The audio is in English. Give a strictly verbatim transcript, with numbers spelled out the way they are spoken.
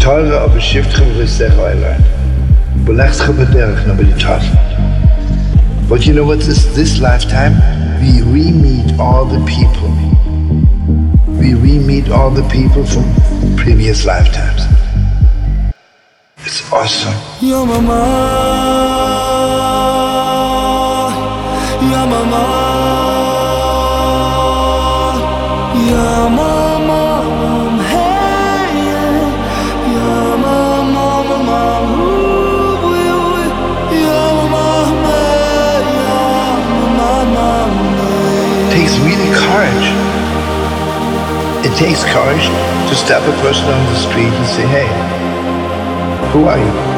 Torah of a shift chavristech oiler. Belechs chabaderech nobody taught. But you know what? This this lifetime, we re-meet all the people. We re-meet all the people from previous lifetimes. It's awesome. Ya mama, ya mama, ya mama, hey, ya mama, mama, ooh, ya mama, ya mama. It takes really courage. It takes courage to stop a person on the street and say, hey, who are you?